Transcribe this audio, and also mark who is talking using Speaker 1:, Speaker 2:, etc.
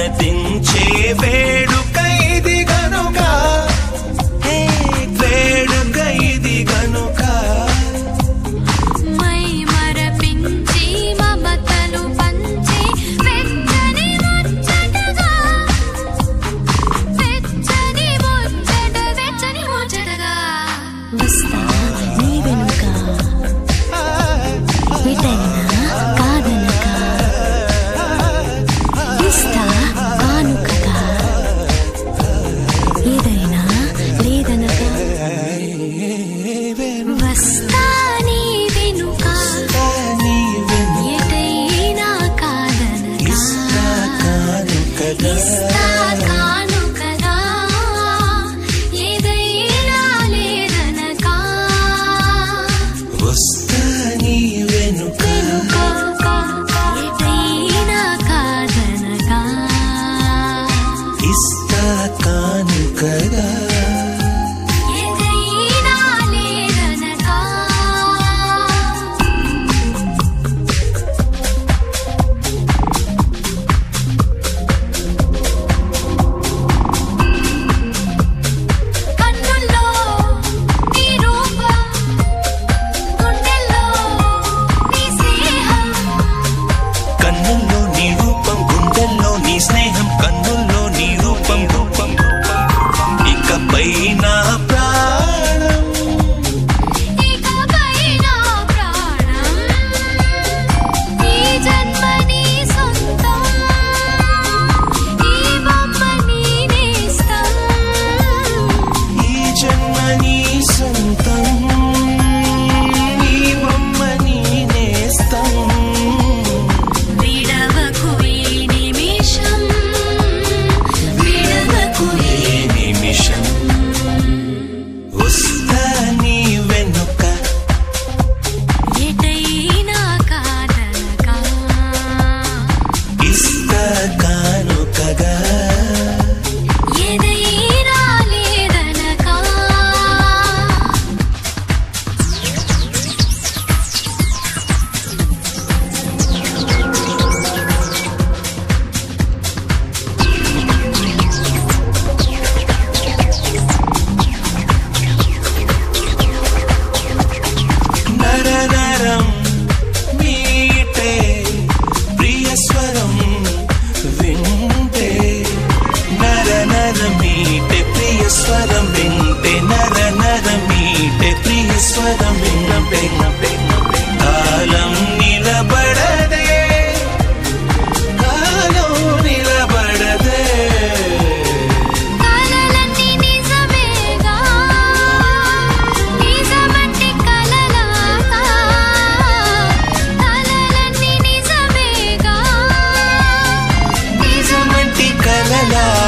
Speaker 1: సమ్మతించే వేడుక ఇది గనుక, వేడుక ఇది గనుక.
Speaker 2: మై మరపించి మమతలు పంచి వెచ్చని ముచ్చటగా, వెచ్చని ముచ్చట, వెచ్చని ముచ్చటగా వస్తా నీ వెనుక, ఎటైనా కాదనక, ఇస్తా కానుకగా, ఏదైనా లేదనక. వస్తా నీ వెనుక, ఎటైనా కాదనక, ఇస్తా కానుకగా, ఏదైనా లేదనక.
Speaker 1: వస్తా నీ వెనుక,
Speaker 2: ఎటైనా కాదనక,
Speaker 1: ఇస్తా కానుకగా.
Speaker 2: ఏదైనా లేదనక. కన్నుల్లో నీ రూపం, గుండెల్లో నీ స్నేహం,
Speaker 1: కన్నుల్లో నీ రూపం, గుండెల్లో నీ స్నేహం, కన్నుల్లో నీ రూపం, రూపం, ఇకపై నా ప్రాణం,
Speaker 2: ఇకపై నా ప్రాణం, ఈ జన్మ నీ సొంతం, ఈ బొమ్మ నీ నేస్తం.
Speaker 1: ఈ జన్మ నీ సొంతం, ఈ బొమ్మ నీ నేస్తం.
Speaker 2: విడవకు ఈ నిమిషం, విడవకు ఈ
Speaker 1: నిమిషం వస్తా నీ వెనుక,
Speaker 2: ఎటైనా కాదనక,
Speaker 1: ఇస్తా కానుకగా.
Speaker 2: ఏదైనా లేదనక.
Speaker 1: నరనరం మీటే ప్రియస్వరం వింటే, నరనరం మీటే ప్రియస్వరం వింటే, నరనరం మీటే ప్రియస్వరం వింటే. కాలం నిలబడదే, కాలం నిలబడదే.
Speaker 2: కలలన్నీ నిజమేగా, నిజమంటే కలలాగా, కలలన్నీ నిజమేగా,
Speaker 1: నిజమంటి కలలా